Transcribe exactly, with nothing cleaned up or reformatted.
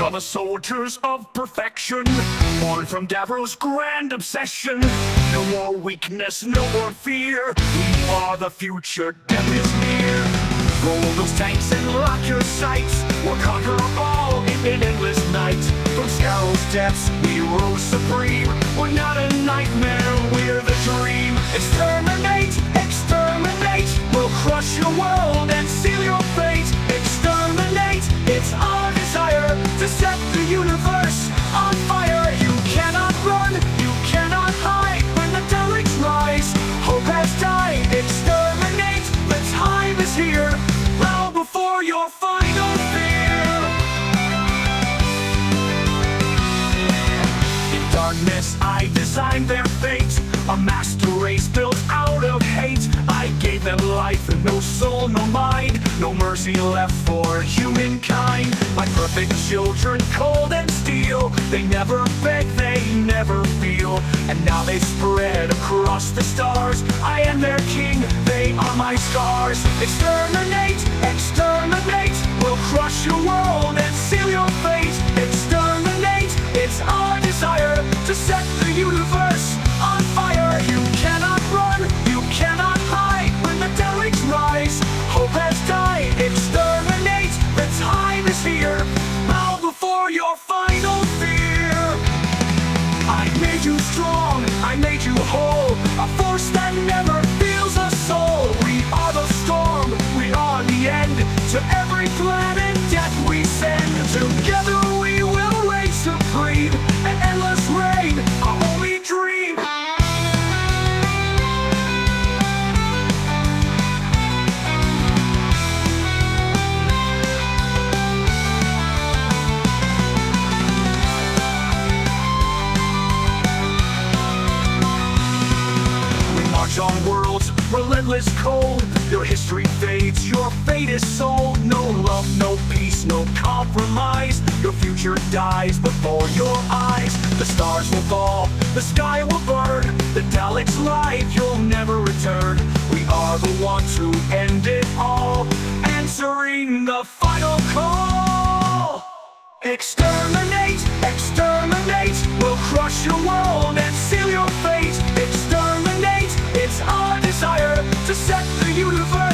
are the soldiers of perfection, born from Davros' grand obsession. No more weakness, no more fear. We are the future, death is near. Roll those tanks and lock your sights. We'll conquer all in an endless night. From Scarrow's depths, we rose supreme. We're not a nightmare, we're the dream. Exterminate, exterminate. We'll crush your world and seal your fate. Exterminate, it's our desire to set the universe on fire. You cannot run, you cannot hide when the Daleks rise. Hope has died. Exterminate, the time is here. Bow before your final fear. In darkness I designed their fate, a master race built out of hate. I gave them life and no soul, no mind, no mercy left for humankind. My perfect children, cold and steel, they never beg, they never feel. And now they spread across the stars. I am their king, they are my scars. Exterminate, exterminate. We'll crush your world and seal your fate. Exterminate, it's our desire to set the universe on fire. You cannot run, you cannot hide when the Daleks rise. Hope has died. Exterminate, the time is here. Bow before your final fear. I made you strong, I made you whole, a force that never feels a soul. We are the storm, we are the end. To every planet death we send. Together we will reign supreme, an endless reign, our only dream. On worlds, relentless cold. Your history fades, your fate is sold. No love, no peace, no compromise. Your future dies before your eyes. The stars will fall, the sky will burn. The Daleks life, you'll never return. We are the ones who end it all, answering the final call. Exterminate, exterminate. We'll crush your world and seal your fate. Exterminate, it's our desire to set the universe